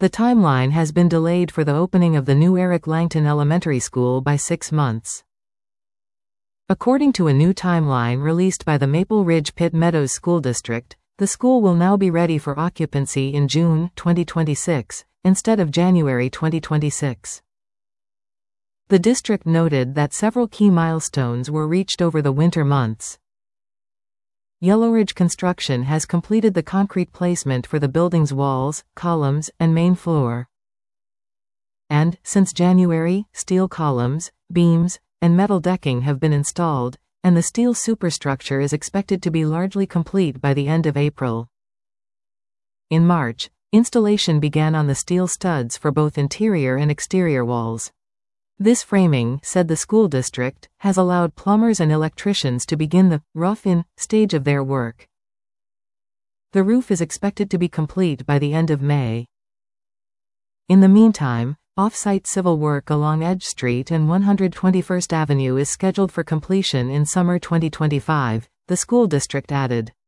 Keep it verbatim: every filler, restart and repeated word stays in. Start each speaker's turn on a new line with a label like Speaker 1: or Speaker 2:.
Speaker 1: The timeline has been delayed for the opening of the new Eric Langton Elementary School by six months. According to a new timeline released by the Maple Ridge Pitt Meadows School District, the school will now be ready for occupancy in June twenty twenty-six, instead of January twenty twenty-six. The district noted that several key milestones were reached over the winter months. Yellow Ridge Construction has completed the concrete placement for the building's walls, columns, and main floor. And, since January, steel columns, beams, and metal decking have been installed, and the steel superstructure is expected to be largely complete by the end of April. In March, installation began on the steel studs for both interior and exterior walls. This framing, said the school district, has allowed plumbers and electricians to begin the rough-in stage of their work. The roof is expected to be complete by the end of May. In the meantime, off-site civil work along Edge Street and one hundred twenty-first Avenue is scheduled for completion in summer twenty twenty-five, the school district added.